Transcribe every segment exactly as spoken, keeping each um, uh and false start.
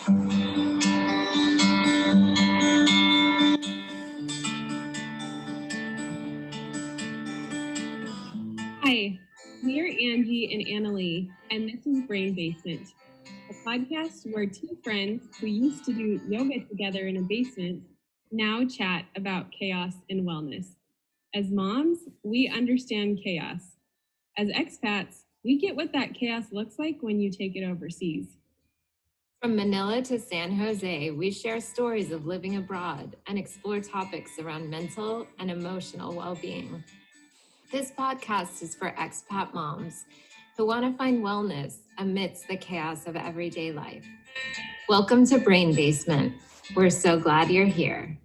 Hi, we are Angie and Annalie, and this is Brain Basement, a podcast where two friends who used to do yoga together in a basement now chat about chaos and wellness. As moms, we understand chaos. As expats, we get what that chaos looks like when you take it overseas. From Manila to San Jose, we share stories of living abroad and explore topics around mental and emotional well-being. This podcast is for expat moms who want to find wellness amidst the chaos of everyday life. Welcome to Brain Basement. We're so glad you're here.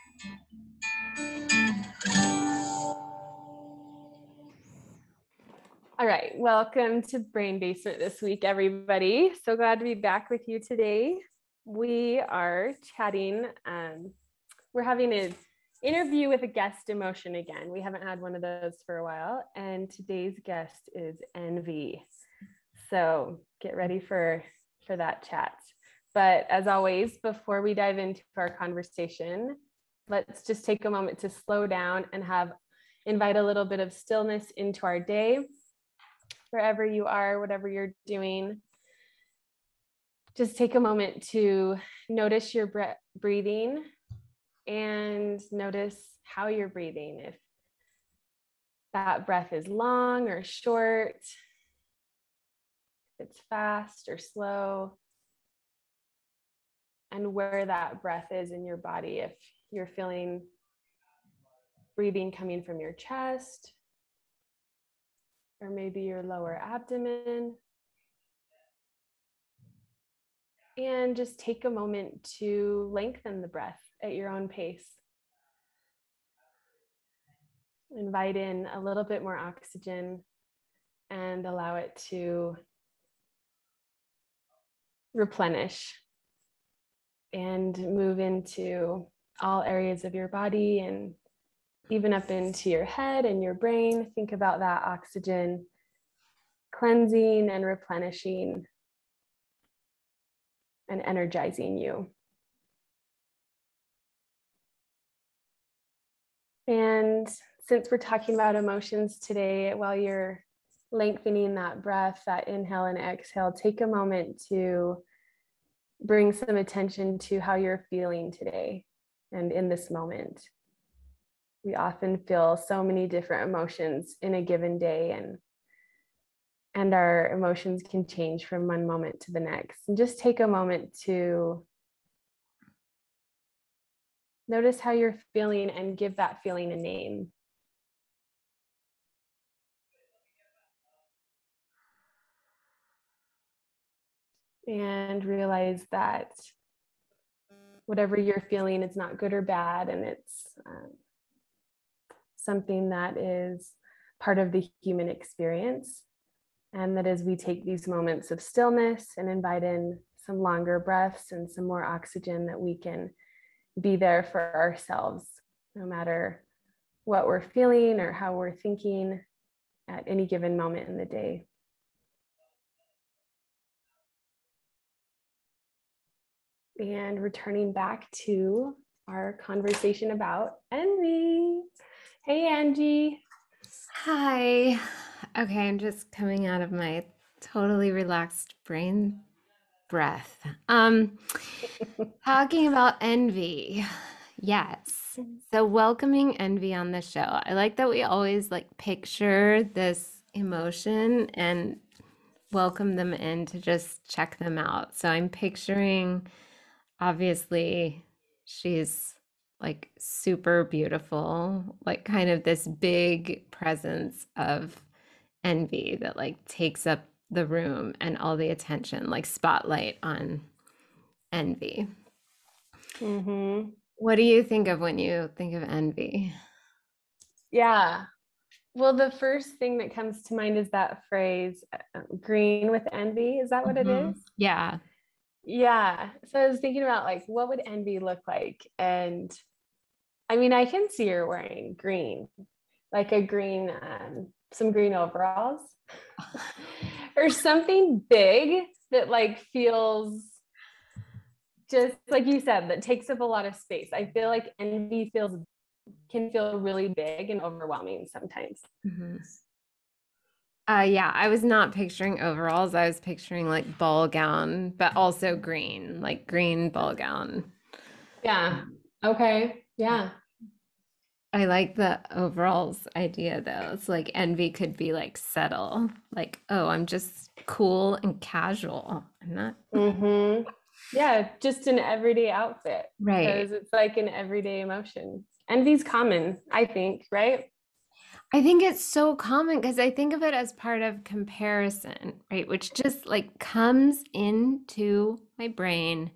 All right, welcome to Brain Basement this week, everybody. So glad to be back with you today. We are chatting, um, we're having an interview with a guest emotion again. We haven't had one of those for a while, and today's guest is Envy. So get ready for, for that chat. But as always, before we dive into our conversation, let's just take a moment to slow down and have invite a little bit of stillness into our day. Wherever you are, whatever you're doing, just take a moment to notice your bre- breathing and notice how you're breathing. If that breath is long or short, if it's fast or slow, and where that breath is in your body. If you're feeling breathing coming from your chest, or maybe your lower abdomen. And just take a moment to lengthen the breath at your own pace. Invite in a little bit more oxygen and allow it to replenish and move into all areas of your body and even up into your head and your brain. Think about that oxygen cleansing and replenishing and energizing you. And since we're talking about emotions today, while you're lengthening that breath, that inhale and exhale, take a moment to bring some attention to how you're feeling today and in this moment. We often feel so many different emotions in a given day, and and our emotions can change from one moment to the next. And just take a moment to notice how you're feeling and give that feeling a name. And realize that whatever you're feeling is not good or bad, and it's um, something that is part of the human experience. And that as we take these moments of stillness and invite in some longer breaths and some more oxygen, that we can be there for ourselves, no matter what we're feeling or how we're thinking at any given moment in the day. And returning back to our conversation about envy. Hey, Angie. Hi. Okay, I'm just coming out of my totally relaxed brain breath. Um, talking about envy. Yes. So welcoming envy on the show. I like that we always like picture this emotion and welcome them in to just check them out. So I'm picturing, obviously, she's like super beautiful, like kind of this big presence of envy that like takes up the room and all the attention, like spotlight on envy. Mm-hmm. What do you think of when you think of envy? Yeah. Well, the first thing that comes to mind is that phrase, uh, green with envy. Is that what Mhm. it is? Yeah. Yeah. So I was thinking about like, what would envy look like? And I mean, I can see her wearing green, like a green, um, some green overalls or something big that like feels just like you said, that takes up a lot of space. I feel like envy feels can feel really big and overwhelming sometimes. Mm-hmm. Uh, yeah, I was not picturing overalls. I was picturing like ball gown, but also green, like green ball gown. Yeah. Okay. Yeah. I like the overalls idea though. It's like envy could be like subtle, like, oh, I'm just cool and casual. I'm not Mm-hmm. Yeah, just an everyday outfit right. because it's like an everyday emotion. Envy's common, I think, right? I think it's so common because I think of it as part of comparison, right? Which just like comes into my brain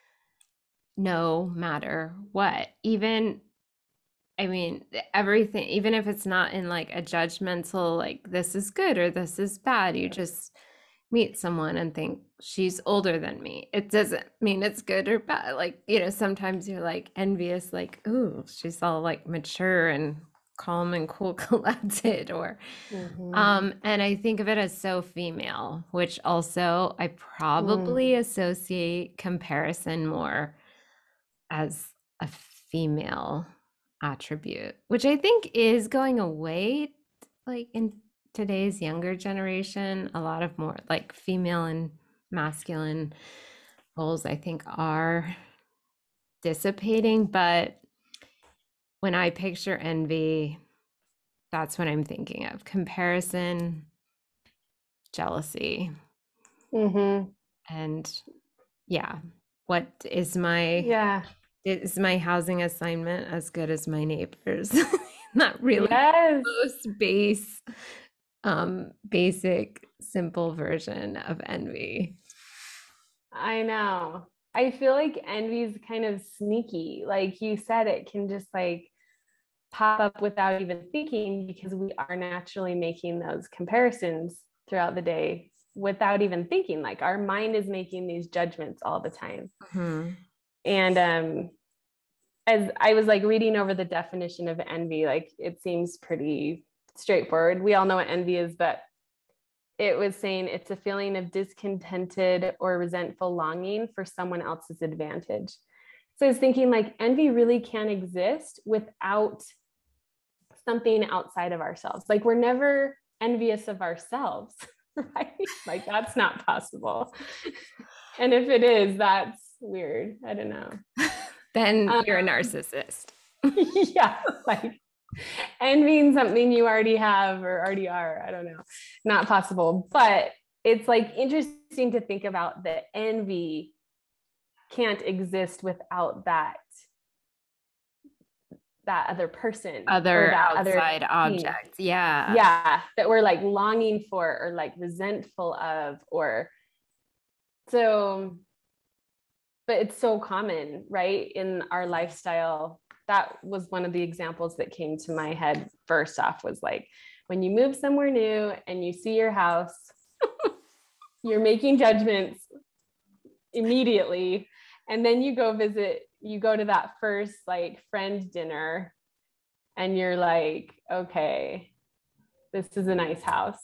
no matter what. Even, I mean, everything, even if it's not in like a judgmental, like this is good or this is bad, you just meet someone and think she's older than me. It doesn't mean it's good or bad. Like, you know, sometimes you're like envious, like, ooh, she's all like mature and calm and cool collected or Mm-hmm. um and I think of it as so female, which also I probably Mm. associate comparison more as a female attribute, which I think is going away like in today's younger generation. A lot of more like female and masculine roles I think are dissipating, but when I picture envy, that's what I'm thinking of. Comparison, jealousy, Mm-hmm. and yeah, what is my Yeah. is my housing assignment as good as my neighbors? Not really Yes. most base, um, basic, simple version of envy. I know. I feel like envy's kind of sneaky. Like you said, it can just like pop up without even thinking because we are naturally making those comparisons throughout the day without even thinking. Like our mind is making these judgments all the time. Hmm. And um as I was like reading over the definition of envy, like it seems pretty straightforward. We all know what envy is, but it was saying it's a feeling of discontented or resentful longing for someone else's advantage. So I was thinking like envy really can exist without something outside of ourselves. Like we're never envious of ourselves, right? Like that's not possible. And if it is, that's weird. I don't know. Then Um, you're a narcissist. yeah, like envying something you already have or already are. I don't know. Not possible. But it's like interesting to think about that envy can't exist without that that other person Other or that outside other objects. Yeah. yeah, that we're like longing for or like resentful of or so but it's so common, right, in our lifestyle. That was one of the examples that came to my head first off was like when you move somewhere new and you see your house you're making judgments immediately and then you go visit you go to that first like friend dinner and you're like, okay, this is a nice house.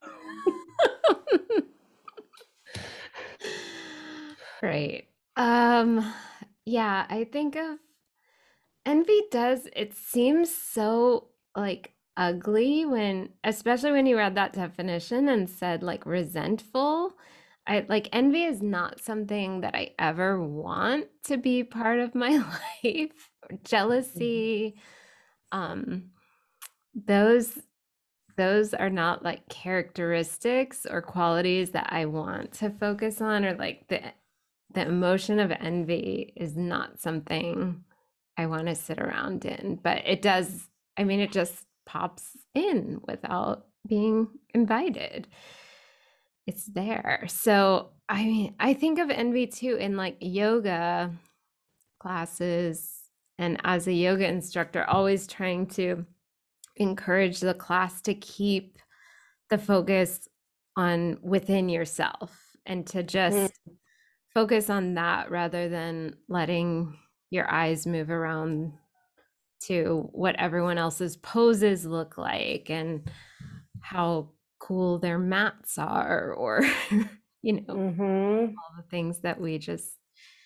Right. Um, yeah, I think of envy does, it seems so like ugly when, especially when you read that definition and said like resentful. I like envy is not something that I ever want to be part of my life. Jealousy, um, those those are not like characteristics or qualities that I want to focus on, or like the the emotion of envy is not something I want to sit around in, but it does, I mean, it just pops in without being invited. It's there. So, I mean, I think of envy too in like yoga classes and as a yoga instructor, always trying to encourage the class to keep the focus on within yourself and to just mm. focus on that rather than letting your eyes move around to what everyone else's poses look like and how cool their mats are or you know mm-hmm. all the things that we just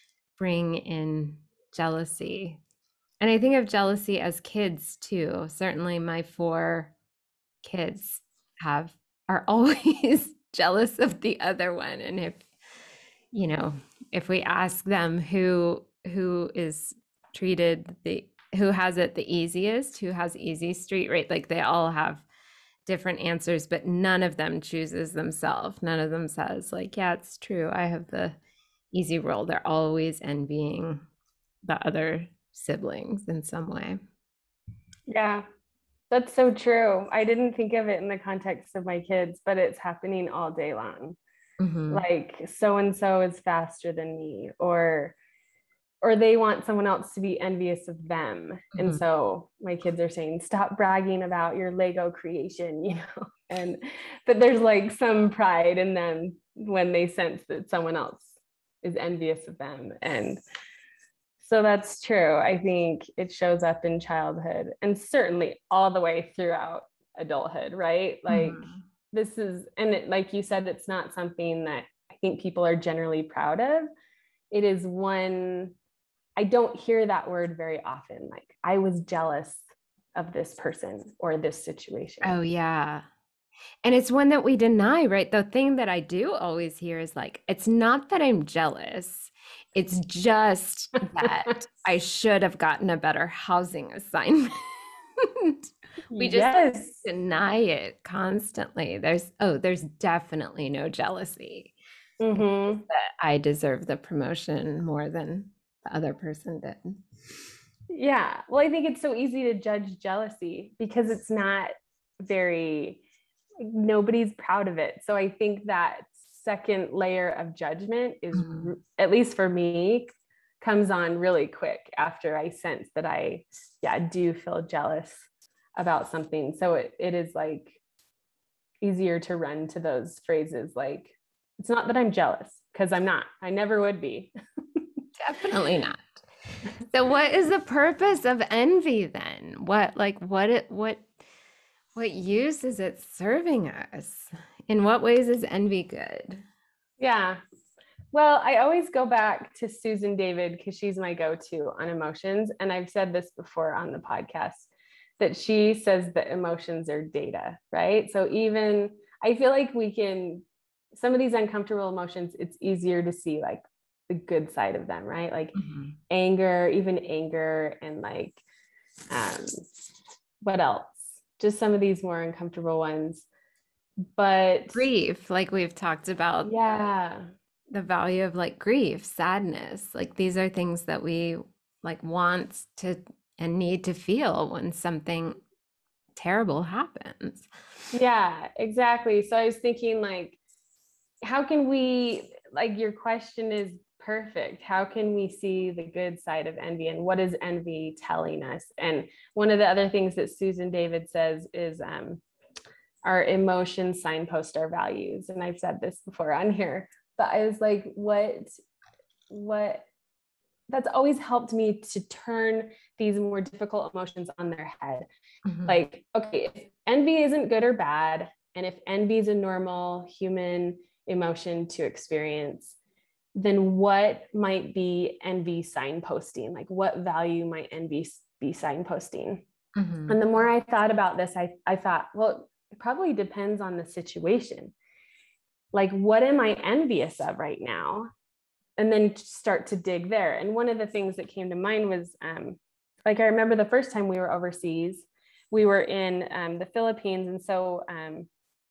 bring in jealousy. And I think of jealousy as kids too. Certainly my four kids have are always jealous of the other one. And if, you know, if we ask them who who is treated the who has it the easiest, who has easy street rate, like they all have different answers, but none of them chooses themselves. None of them says like, yeah, it's true, I have the easy role. They're always envying the other siblings in some way. Yeah, that's so true. I didn't think of it in the context of my kids, but it's happening all day long. Mm-hmm. Like so and so is faster than me, or or they want someone else to be envious of them. Mm-hmm. And so my kids are saying, stop bragging about your Lego creation, you know, and but there's like some pride in them when they sense that someone else is envious of them. And so that's true. I think it shows up in childhood and certainly all the way throughout adulthood, right? Like mm-hmm. this is, and it, like you said, it's not something that I think people are generally proud of. It is one, I don't hear that word very often. Like, I was jealous of this person or this situation. Oh, yeah. And it's one that we deny, right? The thing that I do always hear is like, it's not that I'm jealous. It's just that I should have gotten a better housing assignment. We just yes. deny it constantly. There's, oh, there's definitely no jealousy. Mm-hmm. That I deserve the promotion more than the other person did. Yeah. Well, I think it's so easy to judge jealousy because it's not very, nobody's proud of it. So I think that second layer of judgment is, mm-hmm. at least for me, comes on really quick after I sense that I, yeah, do feel jealous about something. So it, it is like easier to run to those phrases like, it's not that I'm jealous, because I'm not. I never would be. Definitely not. So what is the purpose of envy then? What like what it what what use is it serving us? In what ways is envy good? Yeah. Well, I always go back to Susan David because she's my go-to on emotions. And I've said this before on the podcast, that she says that emotions are data, right? So even I feel like we can, some of these uncomfortable emotions, it's easier to see like the good side of them, right? Like mm-hmm. anger, even anger, and like, um, what else? Just some of these more uncomfortable ones. But grief, like we've talked about. Yeah. The, the value of like grief, sadness, like these are things that we like want to and need to feel when something terrible happens. Yeah, exactly. So I was thinking like, how can we, like your question is perfect. How can we see the good side of envy and what is envy telling us? And one of the other things that Susan David says is um, our emotions signpost our values. And I've said this before on here, but I was like, what, what, that's always helped me to turn these more difficult emotions on their head. Mm-hmm. Like, okay, if envy isn't good or bad, and if envy is a normal human emotion to experience, then what might be envy signposting? Like what value might envy be signposting? Mm-hmm. And the more I thought about this, I, I thought, well, it probably depends on the situation. Like, what am I envious of right now? And then start to dig there. And one of the things that came to mind was, um, like, I remember the first time we were overseas, we were in um, the Philippines. And so um,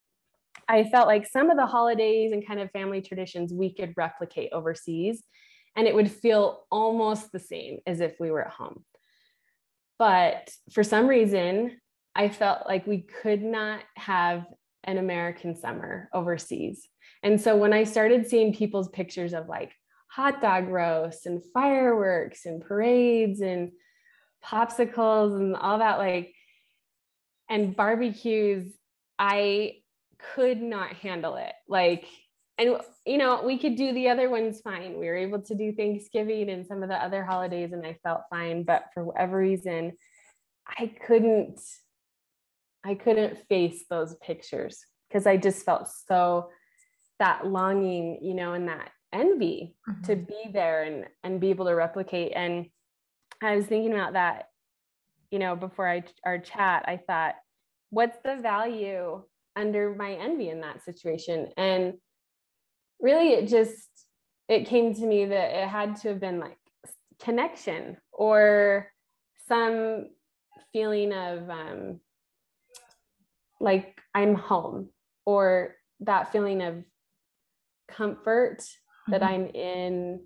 I felt like some of the holidays and kind of family traditions we could replicate overseas, and it would feel almost the same as if we were at home. But for some reason, I felt like we could not have an American summer overseas. And so when I started seeing people's pictures of like hot dog roasts and fireworks and parades and popsicles and all that, like, and barbecues, I could not handle it. Like, and you know, we could do the other ones fine. We were able to do Thanksgiving and some of the other holidays, and I felt fine. But for whatever reason, I couldn't, I couldn't face those pictures because I just felt so that longing, you know, and that envy Mhm. to be there and, and be able to replicate. And I was thinking about that, you know, before I, our chat, I thought, what's the value under my envy in that situation? And really it just, it came to me that it had to have been like connection or some feeling of um, like I'm home, or that feeling of comfort that Mhm. I'm in.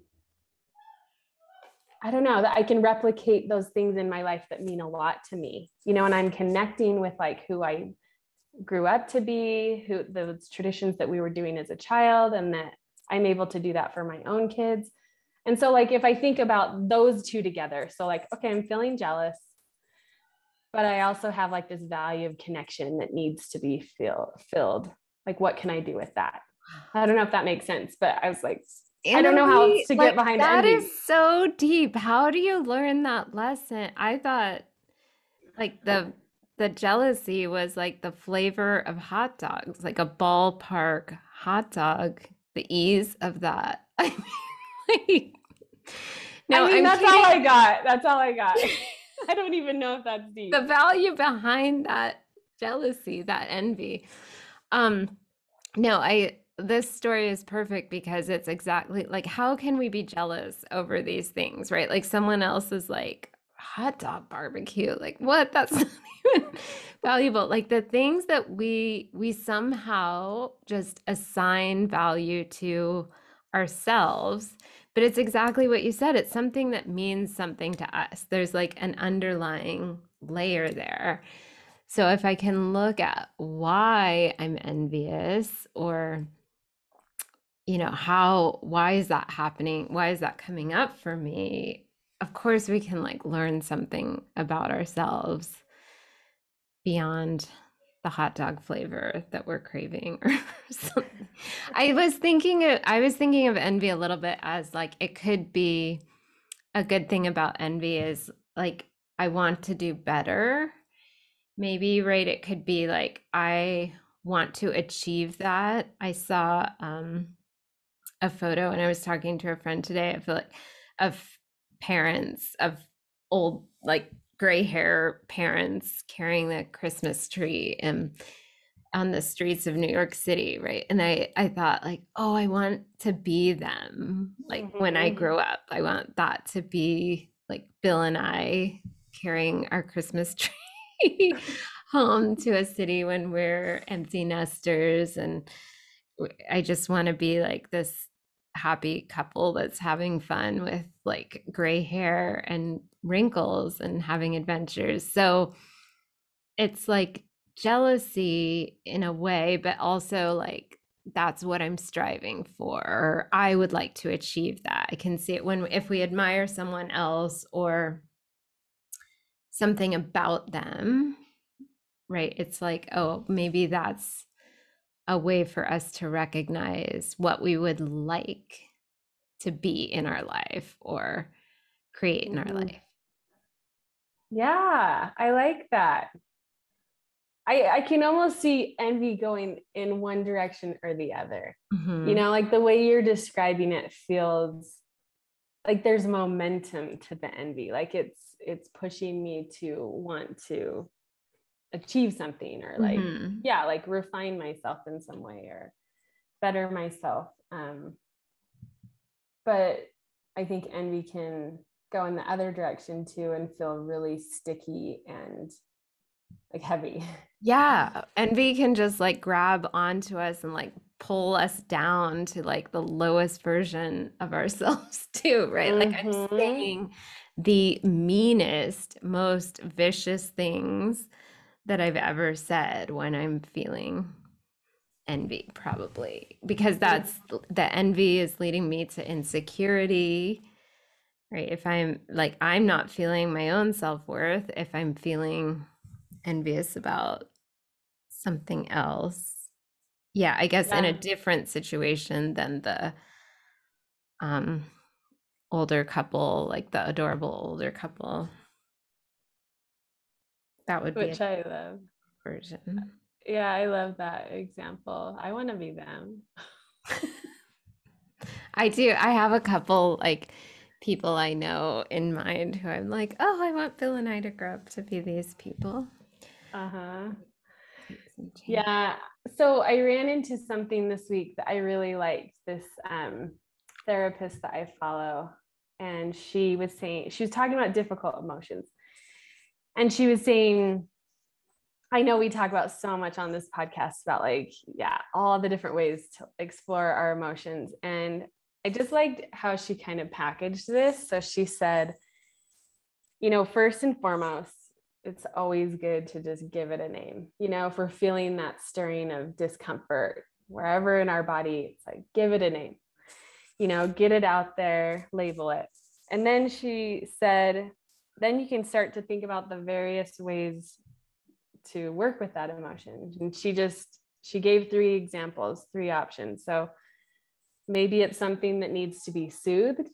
I don't know, that I can replicate those things in my life that mean a lot to me, you know, and I'm connecting with like who I grew up to be, who those traditions that we were doing as a child, and that I'm able to do that for my own kids. And so like, if I think about those two together, so like, okay, I'm feeling jealous, but I also have like this value of connection that needs to be feel, filled. Like, what can I do with that? I don't know if that makes sense, but I was like, I don't know how else Annalie, to like get behind that envy. is so deep. How do you learn that lesson? I thought like the the jealousy was like the flavor of hot dogs, like a ballpark hot dog, the ease of that. I mean, like, I no, mean, I'm that's all I kidding. got. That's all I got. I don't even know if that's The deep. value behind that jealousy, that envy. Um, no, I this story is perfect because it's exactly like how can we be jealous over these things, right? Like someone else is like hot dog barbecue. Like what? That's not even valuable. Like the things that we we somehow just assign value to ourselves, but it's exactly what you said. It's something that means something to us. There's like an underlying layer there. So if I can look at why I'm envious, or you know, how why is that happening? Why is that coming up for me? Of course we can like learn something about ourselves beyond the hot dog flavor that we're craving or something. I was thinking of, I was thinking of envy a little bit as like it could be a good thing about envy is like I want to do better. Maybe, right? It could be like I want to achieve that. I saw um, a photo, and I was talking to a friend today. I feel like of parents of old, like gray hair parents carrying the Christmas tree and on the streets of New York City, right? And I I thought like, oh, I want to be them. Like when I Mhm. grow up, I want that to be like Bill and I carrying our Christmas tree home to a city when we're empty nesters. And I just want to be like this happy couple that's having fun with like gray hair and wrinkles and having adventures. So it's like jealousy in a way, but also like that's what I'm striving for. Or I would like to achieve that. I can see it when if we admire someone else or something about them, right? It's like, oh, maybe that's a way for us to recognize what we would like to be in our life or create in our Mhm. life. Yeah, I like that. I, I can almost see envy going in one direction or the other. You Mhm. know, like the way you're describing it feels like there's momentum to the envy. Like it's it's pushing me to want to achieve something, or like, Mhm. yeah, like refine myself in some way or better myself. Um, but I think envy can go in the other direction too and feel really sticky and like heavy. Yeah, envy can just like grab onto us and like pull us down to like the lowest version of ourselves too, right? Like I'm Mm-hmm. saying the meanest, most vicious things that I've ever said when I'm feeling envy, probably because that's the envy is leading me to insecurity, right? If I'm like, I'm not feeling my own self-worth, if I'm feeling envious about something else. Yeah, I guess in a Yeah. different situation than the um older couple, like the adorable older couple. That would be a Which I love. version. Yeah, I love that example. I want to be them. I do. I have a couple like people I know in mind who I'm like, oh, I want Bill and I to grow up to be these people. Uh-huh. Take some change. Yeah. So I ran into something this week that I really liked. This um, therapist that I follow, and she was saying, she was talking about difficult emotions. And she was saying, I know we talk about so much on this podcast about like, yeah, all the different ways to explore our emotions. And I just liked how she kind of packaged this. So she said, you know, first and foremost, it's always good to just give it a name. You know, if we're feeling that stirring of discomfort wherever in our body, it's like, give it a name, you know, get it out there, label it. And then she said, then you can start to think about the various ways to work with that emotion. And she just, she gave three examples, three options. So maybe it's something that needs to be soothed.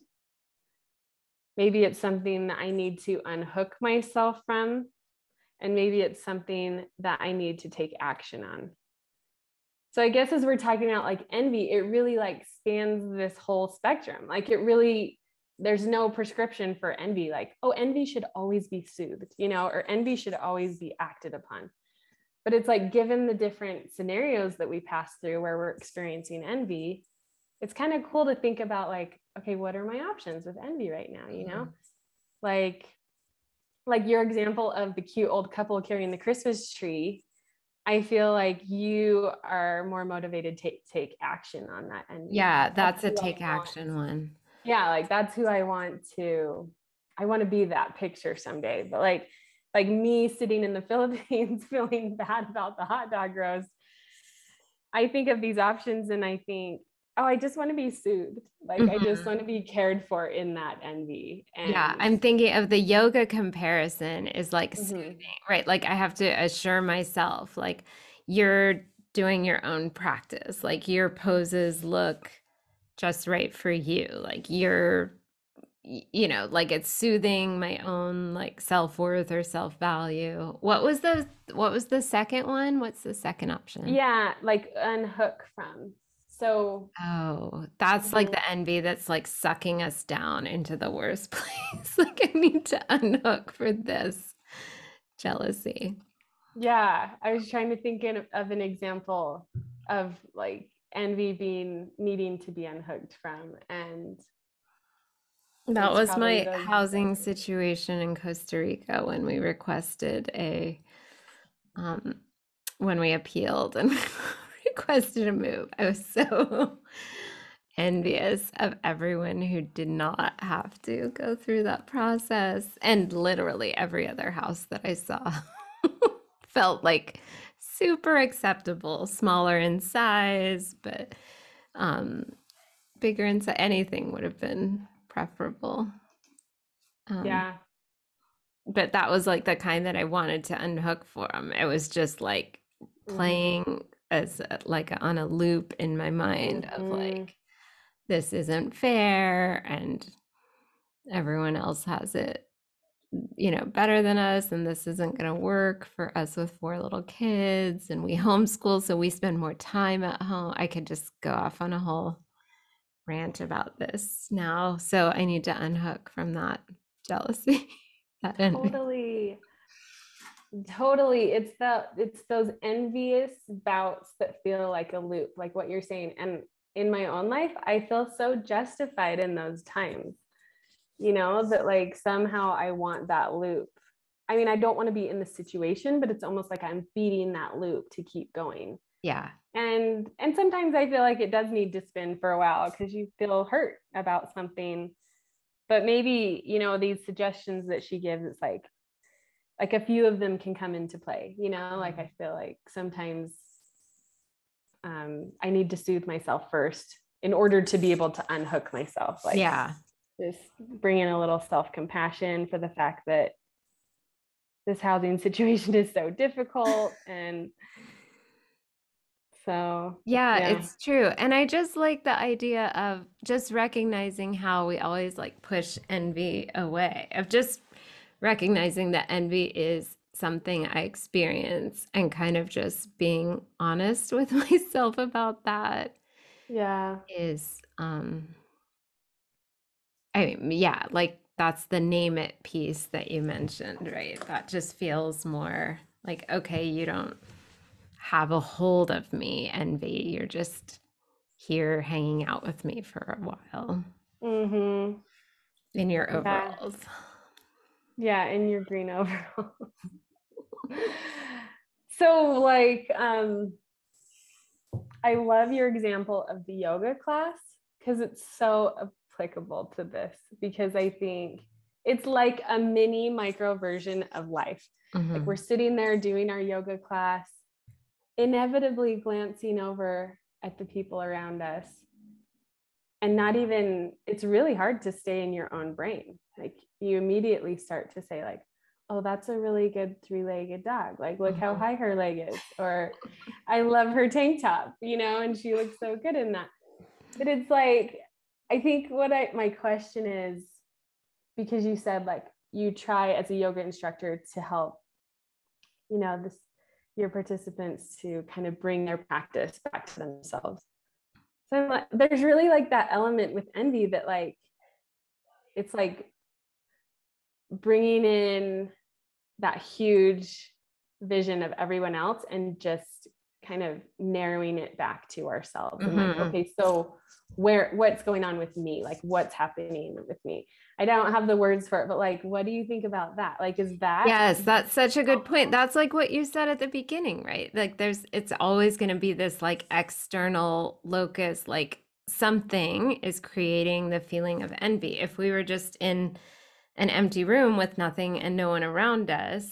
Maybe it's something that I need to unhook myself from. And maybe it's something that I need to take action on. So I guess as we're talking about like envy, it really like spans this whole spectrum. Like it really, there's no prescription for envy. Like, oh, envy should always be soothed, you know, or envy should always be acted upon. But it's like, given the different scenarios that we pass through where we're experiencing envy, it's kind of cool to think about like, okay, what are my options with envy right now? You know, like, like your example of the cute old couple carrying the Christmas tree. I feel like you are more motivated to take action on that envy. Yeah, that's a who I take want. action one. Yeah, like that's who I want to, I want to be that picture someday. But like, like me sitting in the Philippines feeling bad about the hot dog roast, I think of these options and I think, oh, I just want to be soothed. Like I just Mhm. want to be cared for in that envy. Yeah, And I'm thinking of the yoga comparison is like Mhm. soothing, right? Like I have to assure myself, like you're doing your own practice, like your poses look just right for you. Like you're, y- you know, like it's soothing my own like self-worth or self-value. What was the what was the second one? What's the second option? yeah, like unhook from. So Oh, that's like Mhm. the envy that's like sucking us down into the worst place. Like I need to unhook for this jealousy. yeah, I was trying to think in, of an example of like envy being needing to be unhooked from. And That it's was probably my those. housing situation in Costa Rica when we requested a um when we appealed and requested a move. I was so envious of everyone who did not have to go through that process. And literally every other house that I saw felt like super acceptable, smaller in size, but um, bigger in size. Anything would have been preferable. Um, Yeah. but that was like the kind that I wanted to unhook from. It was just like Mm-hmm. playing as a, like on a loop in my mind of Mm-hmm. like this isn't fair and everyone else has it, you know, better than us and this isn't going to work for us with four little kids and we homeschool so we spend more time at home. I could just go off on a whole rant about this now. So I need to unhook from that jealousy. that envy. Totally. Totally. It's the it's those envious bouts that feel like a loop, like what you're saying. And in my own life, I feel so justified in those times, you know, that like somehow I want that loop. I mean, I don't want to be in the situation, but it's almost like I'm feeding that loop to keep going. Yeah. And and sometimes I feel like it does need to spin for a while because you feel hurt about something. But maybe, you know, these suggestions that she gives, it's like like a few of them can come into play, you know, like I feel like sometimes um, I need to soothe myself first in order to be able to unhook myself. Like Yeah. just bring in a little self-compassion for the fact that this housing situation is so difficult. And so, Yeah, yeah. it's true. And I just like the idea of just recognizing how we always like push envy away, of just recognizing that envy is something I experience and kind of just being honest with myself about that Yeah. is um, I mean, yeah, like that's the name it piece that you mentioned, right? That just feels more like, okay, you don't have a hold of me, envy. You're just here hanging out with me for a while Mm-hmm. in your Yeah. overalls. Yeah, in your green overalls. So like, um, I love your example of the yoga class because it's so applicable to this, because I think it's like a mini micro version of life. Mm-hmm. Like we're sitting there doing our yoga class, inevitably glancing over at the people around us, and not even, it's really hard to stay in your own brain. Like you immediately start to say like, oh, that's a really good three-legged dog. Like, look how high her leg is. Or I love her tank top, you know, and she looks so good in that. But it's like, I think what I, my question is, because you said like, you try as a yoga instructor to help, you know, this, your participants to kind of bring their practice back to themselves. So I'm like, there's really like that element with envy that like, it's like bringing in that huge vision of everyone else and just kind of narrowing it back to ourselves. Mm-hmm. And like, okay, so where, what's going on with me? Like what's happening with me? I don't have the words for it, but like, what do you think about that? Like, is that? Yes, that's such a good point. That's like what you said at the beginning, right? Like there's, it's always going to be this like external locus, like something is creating the feeling of envy. If we were just in an empty room with nothing and no one around us,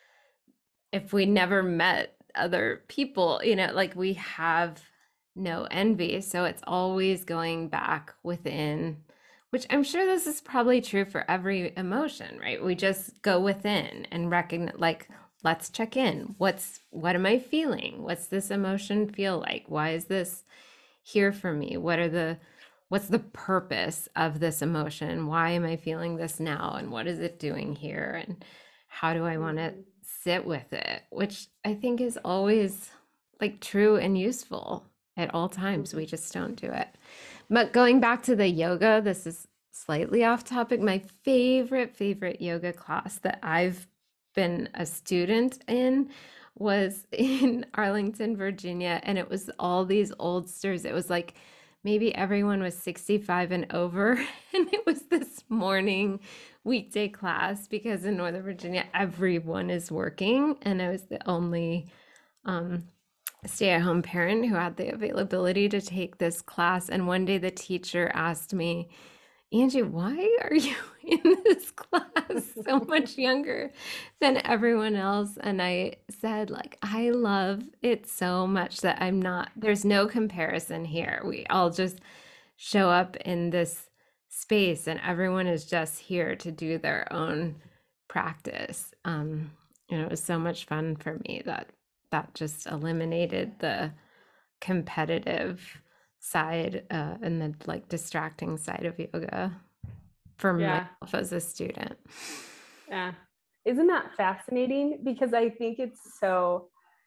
if we never met other people, you know, like we have no envy. So it's always going back within, which I'm sure this is probably true for every emotion, right? We just go within and recognize, like, let's check in. What's, what am I feeling? What's this emotion feel like? Why is this here for me? What are the, what's the purpose of this emotion? Why am I feeling this now? And what is it doing here? And how do I want to sit with it? Which I think is always like true and useful at all times. We just don't do it. But going back to the yoga, this is slightly off topic. My favorite, favorite yoga class that I've been a student in was in Arlington, Virginia. And it was all these oldsters. It was like maybe everyone was sixty-five and over. And it was this morning weekday class because in Northern Virginia, everyone is working. And I was the only um, stay-at-home parent who had the availability to take this class. And one day the teacher asked me, Angie, why are you in this class so much younger than everyone else? And I said, like, I love it so much that I'm not, there's no comparison here. We all just show up in this space and everyone is just here to do their own practice. Um, and it was so much fun for me that that just eliminated the competitive side uh, and the like distracting side of yoga for yeah. myself as a student. Yeah. Isn't that fascinating? Because I think it's so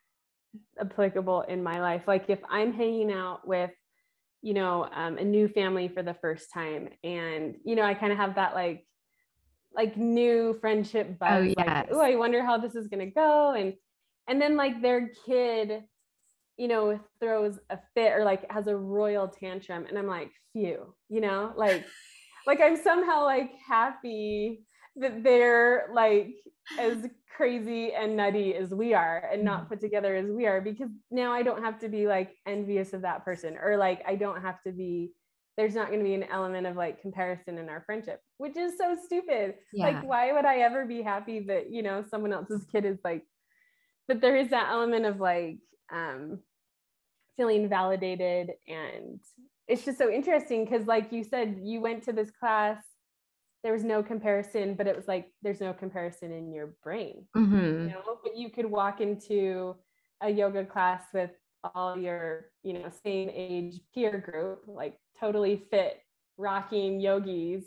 applicable in my life. Like if I'm hanging out with, you know, um, a new family for the first time and, you know, I kind of have that like, like new friendship buzz, oh, yes. like, oh, I wonder how this is going to go. And, and then like their kid, you know, throws a fit or like has a royal tantrum. And I'm like, phew, you know, like, like I'm somehow like happy that they're like as crazy and nutty as we are and not put together as we are, because now I don't have to be like envious of that person, or like, I don't have to be, there's not going to be an element of like comparison in our friendship, which is so stupid. Yeah. Like, why would I ever be happy that, you know, someone else's kid is like, but there is that element of like, um, feeling validated. And it's just so interesting because like you said, you went to this class, there was no comparison, but it was like, there's no comparison in your brain, mm-hmm. you know, but you could walk into a yoga class with all your, you know, same age peer group, like totally fit, rocking yogis.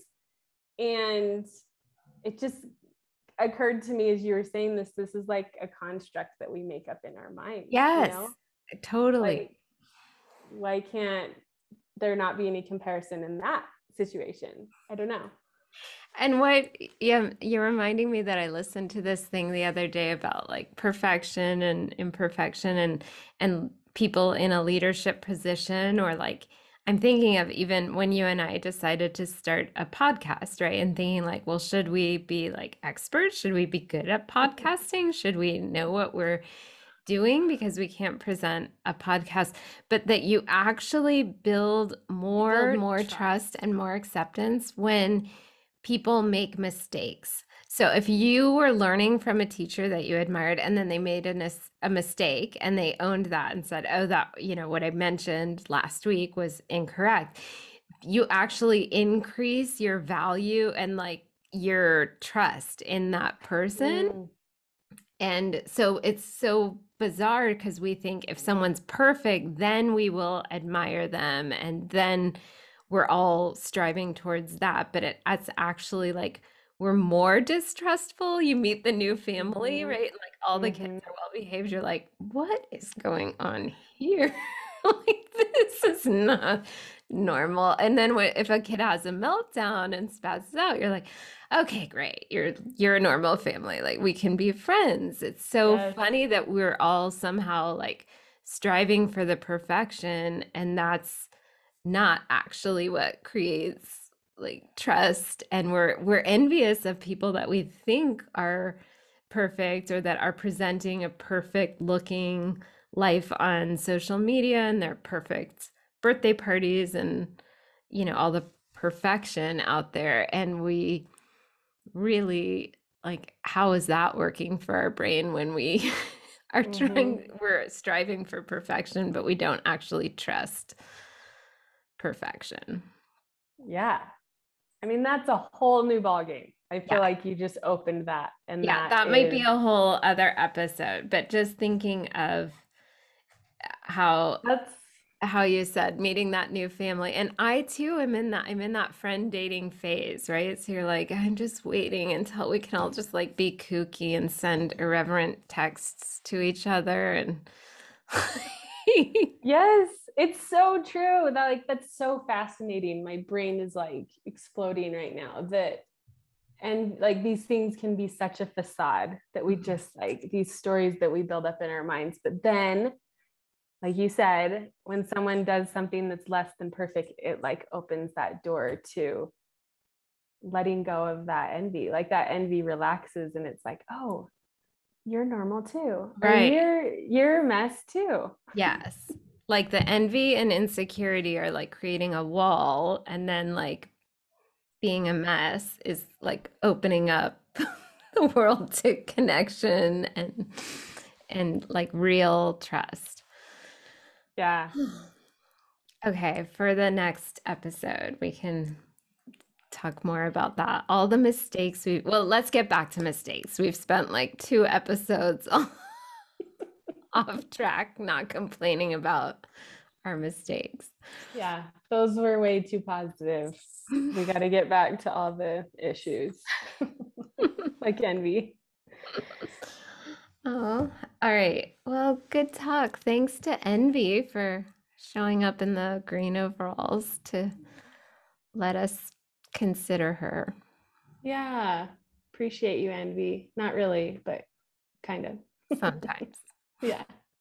And it just occurred to me as you were saying this, this is like a construct that we make up in our mind. Yes, you know? totally. Like, why can't there not be any comparison in that situation. I don't know. And what, yeah, you're reminding me that I listened to this thing the other day about like perfection and imperfection and and people in a leadership position, or like I'm thinking of even when you and I decided to start a podcast, right? And thinking like, well, should we be like experts? Should we be good at podcasting? Should we know what we're doing because we can't present a podcast? But that you actually build more build more trust and more acceptance when people make mistakes. So if you were learning from a teacher that you admired and then they made a, a mistake and they owned that and said, oh, that, you know, what I mentioned last week was incorrect, you actually increase your value and like your trust in that person. Mm. And so it's so bizarre because we think if someone's perfect, then we will admire them and then we're all striving towards that. But it, it's actually like we're more distrustful. You meet the new family, mm-hmm. right? Like all the mm-hmm. kids are well behaved. You're like, what is going on here? Like, this is not normal. And then if a kid has a meltdown and spazzes out, you're like, okay, great. You're you're a normal family. Like we can be friends. It's so yes. funny that we're all somehow like striving for the perfection, and that's not actually what creates like trust. And we're we're envious of people that we think are perfect or that are presenting a perfect looking life on social media and their perfect birthday parties and, you know, all the perfection out there. And we really like, how is that working for our brain when we are mm-hmm. trying, we're striving for perfection, but we don't actually trust perfection? Yeah. I mean, that's a whole new ballgame. I feel yeah. like you just opened that. And yeah, that, that is... might be a whole other episode, but just thinking of how that's how you said meeting that new family. And I too am in that, I'm in that friend dating phase, right? So you're like, I'm just waiting until we can all just like be kooky and send irreverent texts to each other. And yes, it's so true. That like that's so fascinating. My brain is like exploding right now. That and like these things can be such a facade that we just like these stories that we build up in our minds. But then, like you said, when someone does something that's less than perfect, it like opens that door to letting go of that envy. Like that envy relaxes and it's like, oh, you're normal too. Right. Or you're you're a mess too. Yes. Like the envy and insecurity are like creating a wall, and then like being a mess is like opening up the world to connection and and like real trust. Yeah. Okay, for the next episode, we can talk more about that. All the mistakes we well, let's get back to mistakes. We've spent like two episodes off track, not complaining about our mistakes. Yeah, those were way too positive. We got to get back to all the issues like envy. Oh, all right. Well, good talk. Thanks to Envy for showing up in the green overalls to let us consider her. Yeah. Appreciate you, Envy. Not really, but kind of. Sometimes. Yeah.